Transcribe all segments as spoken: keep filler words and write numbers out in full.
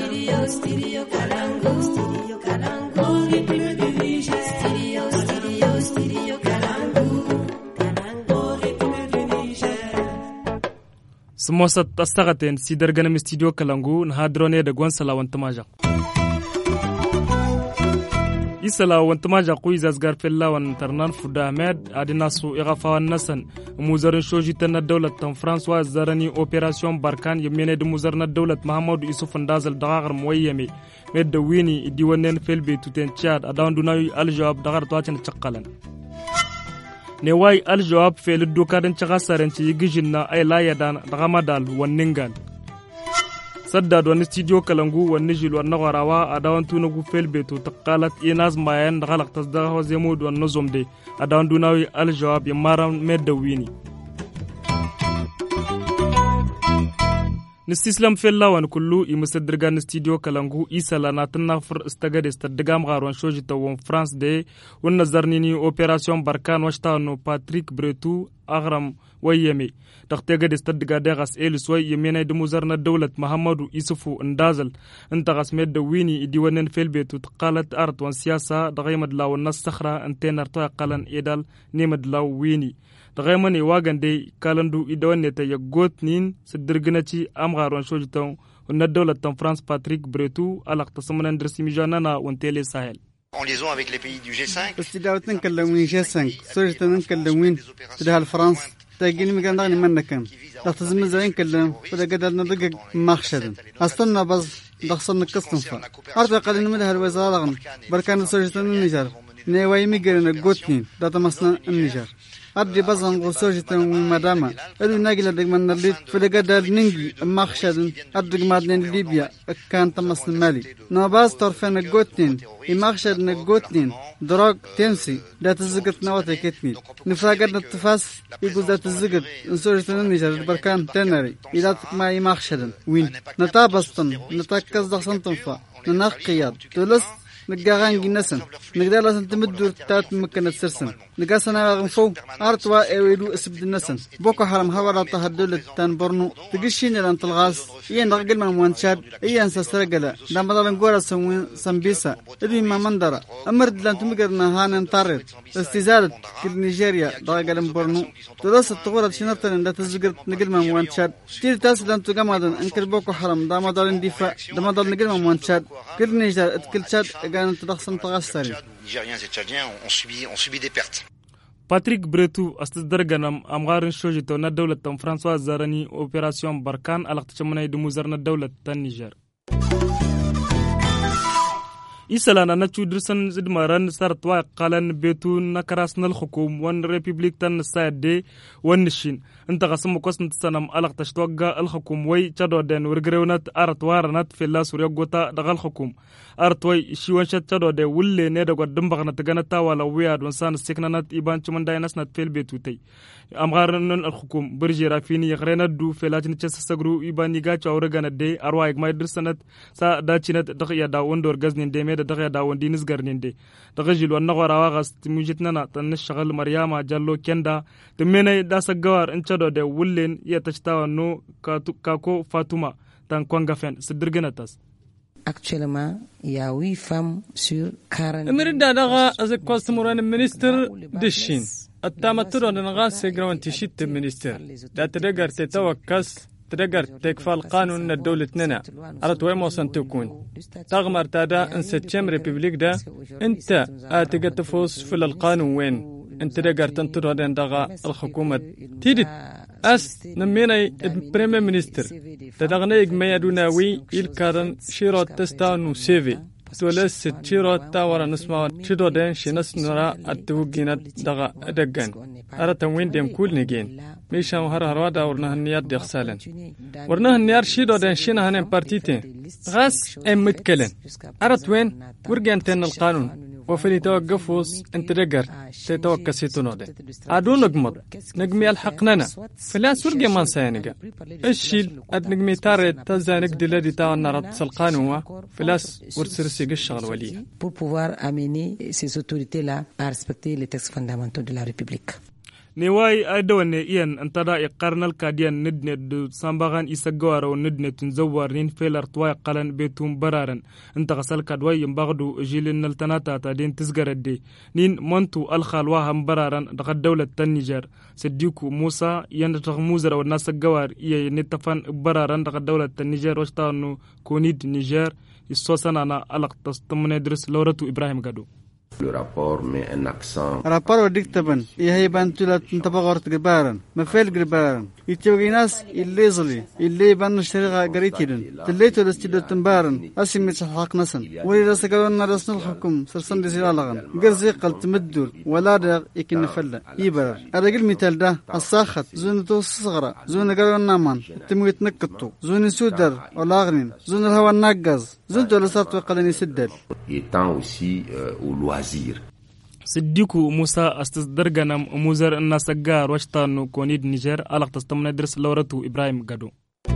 سموسة استغتين سيدرغنا مستديو كلانغو نهادروني دغون سلا وانتماجا إسلا وانتماجا قوي زازغار فيلا وانترنان فودا أحمد أديناسو إغافوان نسن موزرن شوجيتنا الدولة تن فرانسوا زارني أوبراسيون باركان يميني دموزرنا الدولة محمد يوسف اندازل دغاغر مويمي ميد دويني ديوانين فيلبي توتين تشاد أدان دوناوي الجواب دغار تواتن تشقلن نواي الجواب في الدوكادن تغسرن تيجيجنا أي لا يدان دغمدال وننغال سداد ونستيديو كلانغو ونجيل ونغراوا أدان تونغو فيلبيتو تقالت إناز ماين دغلق تصدقه زيمود ونظم دي أدان دوناوي الجواب يمارم ميدويني نستسلم في الله ونكلو يمسدرغان استديو كلانغو إيسالا ناتنا فر استغاد استدغام غارون شوجي توون فرانس دي ونظرنيني اوبراسيون باركان واشتانو باتريك بريتو أغرم ويمي تختغاد استدغاد غاس إلسوي يميني دموزرنا الدولة محمد يوسف اندازل انتغاس ميدويني ديوانن فيلبيتو تقالت أرض وسياسة دغيمد لاو النصخرة انتين ارتوى قلن إيدال نيمد لاو ويني دغيمني واغن دي كالندو إدوانيتا يغوت نين سدرغنتي أمغارون شوجتون ون الدولة تن فرانس باتريك بريتو ألاق تصمنا ندرسي مجانانا وانتيلي ساهل En liaison avec les pays du G cinq. استدعوتن كلمين جي خمسة سوجتن كلمين تدها فرنسا تاجين مكان دغني منكم تختزم زين كلم ولا قدر ندق مخشد استنى بس دخصنا قسم فا ارجع قلنا من هالوزاره بركان سوجتن النيجر نيواي ميغرن غوتنين داتا مسنا النيجر أدري بزن غسوجتن مدامة أدري ناقل دقمن نريد فلقدر ننجي مخشد أدري مادن ليبيا كان تمس مالي نوباز طرفين الجوتين يمخشد الجوتين دراج تمسي لا تزقت نواتي كتني نفاقد التفاس يقول ذات الزقت نسوجتن النيجر بركان تنري إذا ما يمخشد وين نتابستن نتاكز دخسن تنفا ننقياد تلس نجاعان جنسن نقدر لازم تمدور تات مكان تسرسن نقاسنا غنفو أرتوا أويلو اسبد النسن بوكو حرم هورا تهدل تان برنو تقشين لان تلغاس إيان رجل ما موانشاد إيان سسترجلا لما ضلنا نقول سوين سمبيسا إذا ما مندرا أمرد لان تمكرنا هان انطرد استزادة كل نيجيريا رجل برنو تدرس التغورة شنطة لا تزجر نقل ما موانشاد تير تاس لان تجمعن أنكر بوكو حرم دام ضلنا دفاع دام ضلنا نقل ما موانشاد كل نيجر كل شاد Nigériens et Tchadiens ont subi, ont subi des pertes. باتريك بريتو استدرغنم امغارن شوجيتو نا دولة تن فرانسوا زارني اوبراسيون باركان الاقتشمناي دموزرنا دولة تن نيجر إسلانا نتشو درسن زد مران سارتوا قالن بيتون نكراسنا الحكوم وان ريبوبليك تن سايد دي ونشين انت قسم قسم تسنم ألق تشتوغا الحكوم وي تشادو دين ورغريونات أرتوارنات في الله سوريا غوتا دغال الحكوم أرتوي شيوانشات تشادو دي ولي نيدا قد دمبغنا تغانتا ولا وياد وانسان السكنانات إبان چمن دايناس نات في البيتو تي أمغارن الحكوم برجي رافيني يغرينا دو في لاتن تشسسغرو إبان نيغا چاورغانا دي أروايق ماي درسنات سا داچينات دغيا دا وندور غزنين دي ميدا دغيا دا وندي نسغرنين دي دغجيل ونغورا واغاس تموجتنا تنشغل مرياما جالو كندا تميني داسا غوار انچادو دي ولين يتشتاو نو كاكو فاطمة تان كوانغافين سدرغناتاس Actuellement, il y a huit femmes sur quarante. مردا دغا از كوستموران منستر دشين التامتر نغا سيغرون تشيت منستر دا تدغر تتوكس تدغر تكفى القانون الدولة ننا أردت وين موصن تكون تغمر تادا ان ستشم ريبوبليك دا انت اتقى تفوز في القانون وين انت دغر تنتر دغا الحكومة تيدت أس نمينا البريمير منستر تدغنا إجماع دوناوي الكارن شيرو تستانو سيفي تولس شيرو تاورا نسمع شيرو دين شناس نرا التوجينا دغا دغان أرى تموين ديم كل نجين ميشا مهر هروادا ورناه النيار ديخسالن ورناه النيار شيرو دين شينا هنن بارتيتين غاس ام متكلن أرى توين ورجان تن القانون وفي توقفوس انت رجر تتوقسيتونو ده عدو نقمض نقمي الحقننا فلا سورجي من سيانيجا الشيل اد نقمي تارد تزانك دلدي تاون نرد سلقانوا فلاس ورسرسي الشغل وليه pour pouvoir amener ces autorités là à respecter les textes fondamentaux de la République. نواي أدوان إيان انتدا إقارن الكاديان ندنة دو سامباغان إساقوار وندنة تنزوارين فيلر طواي قلن بيتهم برارن انت غسال كادواي ينبغدو جيلين التناتا تادين تزغر الدي نين منتو الخالواهم برارن دقد دولة النيجر سديكو موسى يندتغ موزر والناس القوار إيا نتفان برارن دقد دولة النيجر واشتانو كونيد نيجر السوسانا أنا ألق تستمنى درس لورتو إبراهيم قادو Le rapport met un accent. rapport وديكتبن إيه بانتولا تنتبغورت جبارن مفعل جبارن يتوجيناس اللي زلي اللي بان شريعة قريتيرن تليتو الاستيدو تنبارن أسمي تحقق نسن ولي رسقنا رسن الحكم سرسن دسيرا لغن قرزي قل تمدور ولا رغ يكن فلا يبرر الرجل مثال ده الساخت زون تو صغرى زون قرنا مان تموت نكتو زون سودر ولا غنين زون الهوا النقز زون تو لصارت وقلني سدل étant aussi euh, au loisir. صديقو موسى استدرغنم موزر الناسقار واشتانو كونيد نيجر ألق تستمنى درس لورتو إبراهيم قادو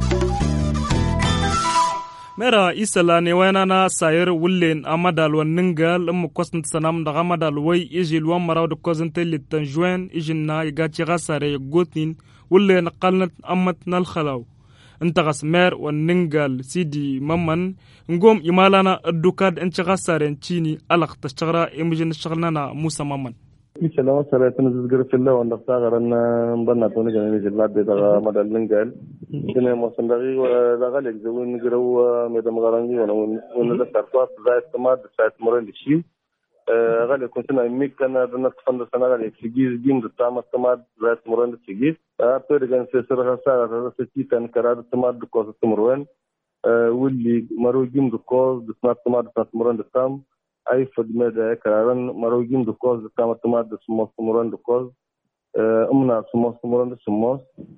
ميرا إسلا نيوانا ساير ولين أمدال وننجل أم كوسن سنام دغ أمدال وي إجي الوان مراو دكوزن تلي تنجوين إجينا يغاتي غاساري يغوتنين ولين قلنت أمتنا الخلاو انتغس مير وننجل سيدي ممن نقوم إمالانا الدوكاد انتغسارين تشيني ألق تشغرا إمجن الشغلنا موسى ممن Michela masala tana zizgar filla wanda tagaran banna to ne jani jillat de daga madal lingal dine mo sandari daga lek zawin graw medam garangi wana wana da sarfa da istamad sait moran dishi gale kuntuna mik kana da natfanda sana gale figiz gim da tamat tamad sait moran dishi to de gan se sara sara da se titan karar tamad ko tumruan wulli maro gim da ko da tamad sait moran da tam أي فدمة ده كارن مروجين دكوز كما تماد سموس مران دكوز أمنا سموس مران دسموس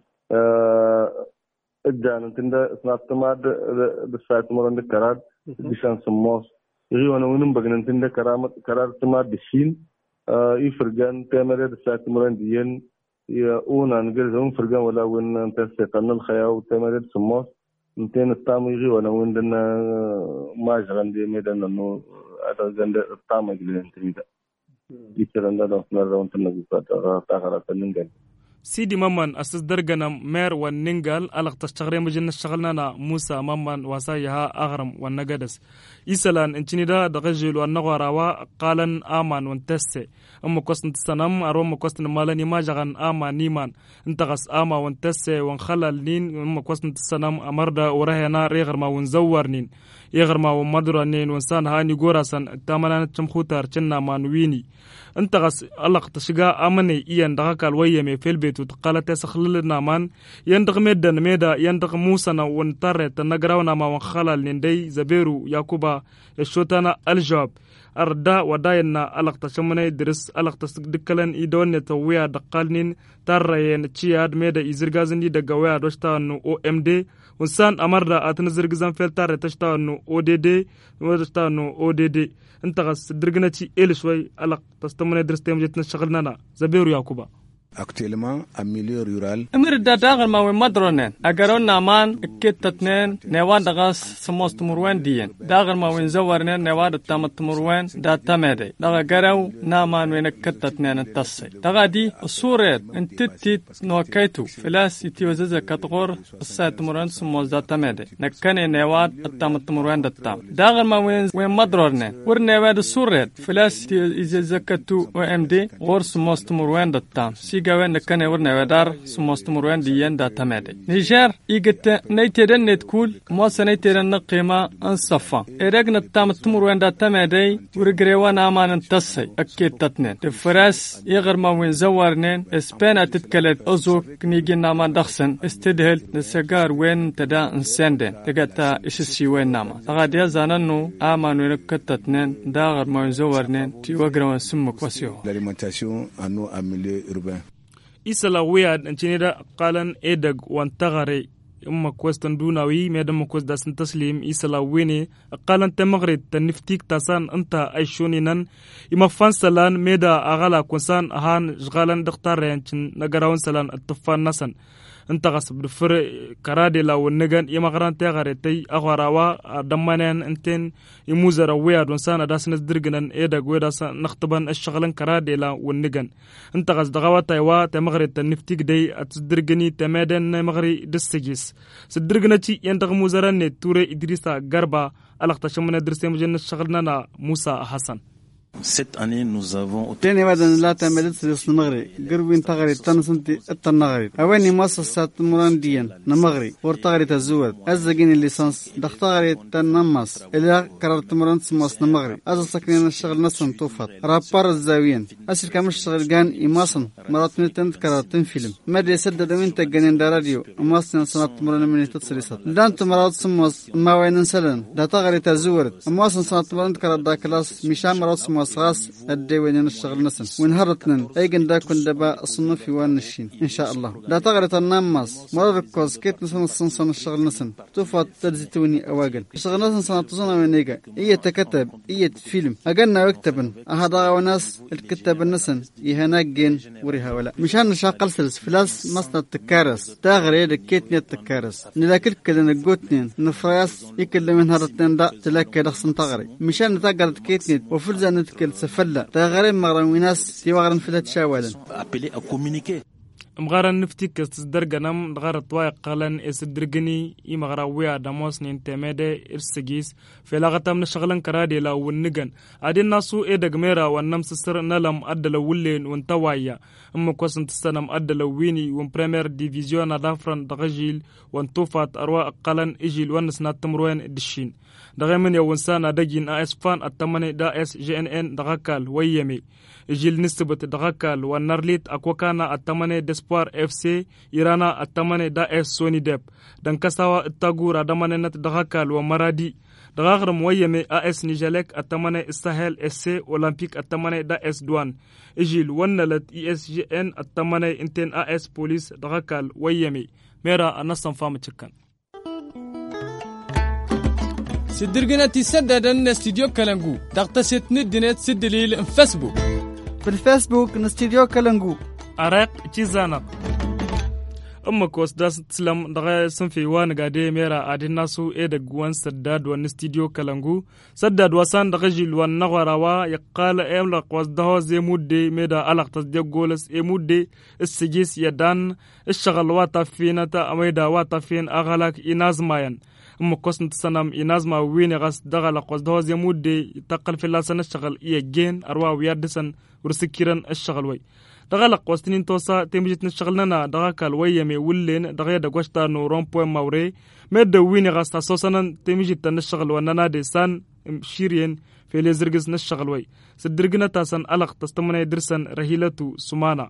إجان تندا سنات تماد دسات مران دكارد بيشان سموس يجي أنا ونم بعدين تندا كرام كارد تماد دشين يفرجان تمرد دسات مران ديان يا أونا نقول زوم فرجان ولا وين تستنى الخياو تمرد سموس نتين التام يجي وأنا وين دنا ما جران دي ميدان إنه ada ganda utama giliran terida bicara da na rawon tanagu ta ta garata ningal سيدي ممان أساس درجنا مير والنينجال ألق تشتغري مجن شغلنا موسى ممان وسايها أغرم والنجدس إسلان إنتني دا دغجل والنغراوا قالن آمان وانتسي أم قصن تسنم أروم قصن مالني ما جغن آمان نيمان انتغس آما وانتسي وانخلل نين أم قصن تسنم أمردا ورهنا ريغر ما ونزور نين يغر ما ومدر نين وانسان هاني غوراسان تاملان تمخوتار تشنا مانويني انتغس ألق تشجع أمني إيان دغكال ويمي في البيت وتقالت سخللنا مان يندغ ميدن ميدا يندغ موسنا وانترت نغراونا ما وخلال نندي زبيرو ياكوبا يشوتنا الجواب أردا وداينا ألق تشمنا يدرس ألق تسدكلن إيدون يتويا دقالنين ترين تشياد ميدا إزرغازن دي دغويا دوشتانو أو إم دي ونسان أمردا أتنزرغزان فلتار تشتانو أو دي دي ودشتانو أو دي دي انتغس درغنتي إلشوي ألق تستمنا يدرس تيمجتنا شغلنا زبيرو ياكوبا actuellement en milieu rural. أمير داداغر ما ومدرونين أجرون نامان كتتنين نواد دغاس سموست مروان دين داغر ما وين زورنين نواد تامت مروان دا تمدي داغ جرو نامان وين كتتنين التصي داغ دي الصورة انتتي نوكيتو فلاس يتوزز كتغور السات مروان سموز دا تمدي نكني نواد تامت مروان دا تام داغر ما وين وين مدرونين ور نواد الصورة فلاس يتوزز كتو و ام دي غور سموست مروان دا تام جوان نكنا ورنا ودار سمستمرون ديان دا تمادي نيجر يجت نيترن نتكول ما سنيترن قيمة انصفا إرجنا تام تمرون دا تمادي ورجريوان أمان انتصي أكيد تتنين الفراس يغر ما وين زورنين إسبان تتكلت أزوك نيجي نامان دخسن استدهل نسجار وين تدا انسندن تجتا إشسي وين ناما أغادي زاننو أمان وين كتتنين داغر ما وين زورنين تيوغرون سمك وسيو L'alimentation en eau en milieu urbain. إسلا وياد انتنيدا قالن إيدغ وانتغري أما كوستن دوناوي ميدم كوست داسن تسليم إسلا ويني قالن تمغرد تنفتيك تاسان انت أيشونينن إما فان سلان ميدا أغالا كونسان أهان جغالن دختار ينشن نغراون سلان الطفان نسن انت غصب دفر كرادي لا ونغان يما غرانتي غارتي اغوراوا دمانين انتين يموزر وياد ونسان داس ندرغنن ايدا غويداس نختبن الشغلن كرادي لا ونغان انت غص دغواتا وا تمغري تنفتيك دي اتدرغني تمدن مغري دسجيس سدرغنتي يندغ موزرن توري ادريسا غربا الخت شمن درسي مجن شغلنا موسى حسن. Cette année, nous avons تاني بعدين لا تعمل تسلس المغرب قربين تغري تنسنتي التنغري أواني مؤسسات مرانديا نمغري ورتغري تزود أزجين الليسانس دختغري تنمس إلى قررت مرانس ماس نمغري أز سكنين الشغل نسن توفت رابار الزاويين أسر كم الشغل جان إماسن مرات من تنت قررتين فيلم مدري يسدد من تجنين دراديو إماسن سنة مران من تتسلسات دانت مرات سماس ما وين نسلن دختغري تزود إماسن سنة مران قرر دا كلاس مشان مرات سماس خاص أدي وين نشتغل نسن ونهرتنا أيجن دا كن دبا الصنف وانشين إن شاء الله دا تغرت الناماس مرة كوز كيت نسن الصن صن الشغل نسن توفت ترزتوني أواجل الشغل نسن سنة تصنع منيجا إيه تكتب إيه فيلم أجلنا وكتبن أهذا وناس الكتاب النسن يهناك جين وريها ولا مشان نشاقل سلس فلاس مصنع التكارس تغري كيتني التكارس نلاكل كذا نجوتنين نفراس يكلم من هرتنا دا تلاك رخصن تغري مشان نتقرد كيتني وفرزا نتكل سفلة تغري مغرم وناس يوغرن فلا تشاولا مغارن نفتيك استدرغنم دغار طواي قالن استدرغني يمغراويا داموس نينتميدي ارسجيس في لغتام نشغلن كرادي لا ونغن ادين ناسو ادغ ميرا ونم سسر نلم ادل ولين ونتوايا ام كوسنت سنم ادل ويني ون بريمير ديفيزيون دافرن دغجيل ونتوفات اروا قالن اجيل ونسنا تمروين دشين دغمن يونسانا دجين اس فان اتمني دا اس جي ان ان دغكال ويمي جيل نسبت دغكال ونرليت اكوكانا اتمني دسبوار اف سي ايرانا اتمني دا اس سوني ديب دنكساوا التاغورا دمني نت دغكال ومرادي دغاغرم ويمي اس نيجالك اتمني الساحل اس سي اولمبيك اتمني دا اس دوان جيل ونلت اي اس جي ان اتمني انتن اس بوليس دغكال ويمي ميرا انصن فام تشكن سدرجنا تسدد أن استديو كلانجو دقت ندنت سدليل فيسبوك في الفيسبوك نستديو كلانجو أرق تيزانا أما كوس داس تسلم دغا سنفي وان غادي ميرا أديناسو إيدك وان سداد وان استديو كلانجو سداد وسان دغجيل وان نغوراوا يقال إملق وزدهو زي مودي ميدا ألق تصديق جولس إمودي السجيس يدان الشغل واتفين تا أميدا واتفين أغلق إنازمايان أما كوسنت سنام إنازما وين غاس دغلا قصدها زي مودي تقل في لاسن الشغل إيه جين أروا ويادسن ورسكيرن الشغل وي دغلا قوستنين توسا تيمجت نشغلنا دغاكال ويمي ولين دغيا دغوشتا نو رومبو ماوري مد وين غاس تاسوسن تيمجت نشغل ونانا دي سان شيرين في ليزرغس نشغل وي سدرغنا تاسن ألق تستمنى درسن رهيلتو سمانا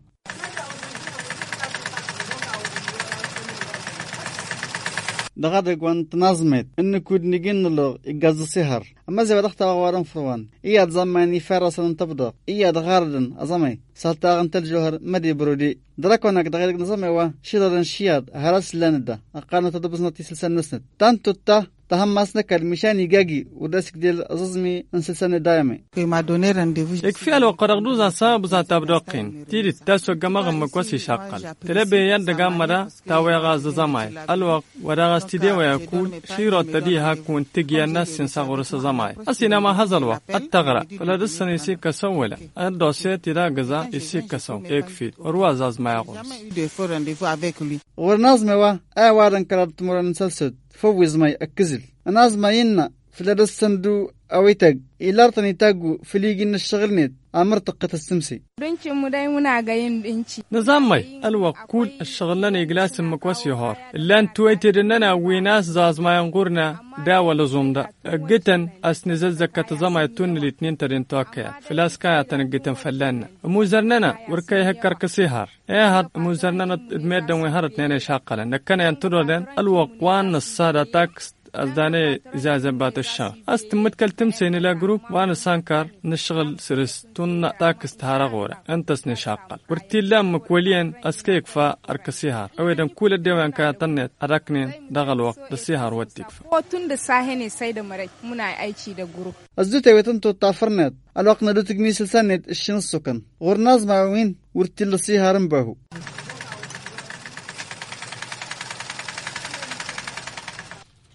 دغادق وان تنظمت إن كود نجين له إجاز سهر أما زي بدخت أغوارن فروان إياد زماني فرسن تبدأ إياد غاردن أزمي سالتاغن تلجوهر مدي برودي دراكونك دغادق نظمي وا شيدرن شياد هرس لاندا أقارن تدبسنا تسلسل نسنت تانتو تا تهمسنا كالمشان يجاجي وداسك ديال أزمي نسلسل دايمي يكفي لو قرقدوز أصاب ذات أبدوقين تيري تاسو جماعة مكوسي شاقل تلبي يد جامرة تاوي غاز زماي الوق ورا استديو يكون شيرو تدي هكون تجي الناس سنساغورس زماي أسينا ما هذا الوقت التغرى فلا دسنا يسيك كسولا الدوسية ترى جزا يسيك كسو يكفي وروازاز ما يقول ورنازمي وا أوارن كربت مرن سلسد فوز ماي أكزل أناز ما ينا فلدس سندو أويتاج إلارتني تاجو فليجين الشغلنيت أمر طقة السمسي بنتي مدايمنا جايين بنتي نظامي الوقود الشغلنا يجلس المكوسي هار اللي أنتوا يتدننا ويناس زاز ما ينقرنا دا ولا زومدا جتن أسنزل زكاة زما يتون الاثنين ترين توكيا فلاس كايا تنجتن فلنا موزرنا وركاي هكر كسيهار إيه هاد موزرنا دمير دم وهرت نيني شاقلا نكنا ينتظرن الوقوان الصادة تاكس أزداني إذا زبات الشغل أستمت كلتم سين إلى جروب وأنا سانكار نشغل سرس تون تاكس تهارا غورة أنتس نشاقل ورتيلا مكولين أسكيك فا أركسيهار أويدم كل الديوان كاتنت أركنين دغل وقت السيهار وديك فا وتون دساهني سيد مريك منا أيشي دا جروب أزدوتي ويتنتو تافرنت الوقت ندوتك ميسل سنت الشين السكن غورناز معوين ورتيلا السيهار مباهو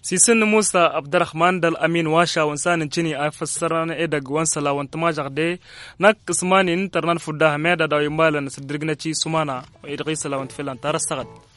سيسن موسى عبد الرحمن دل أمين واشا وانسان تشيني أفسرنا إدق وانسلا وانتماجق دي نك اسماني انترنان فده ميدا دا يمبالا نسدرقنا تشي سمانا وإدغيسلا وانتفلان تارستغد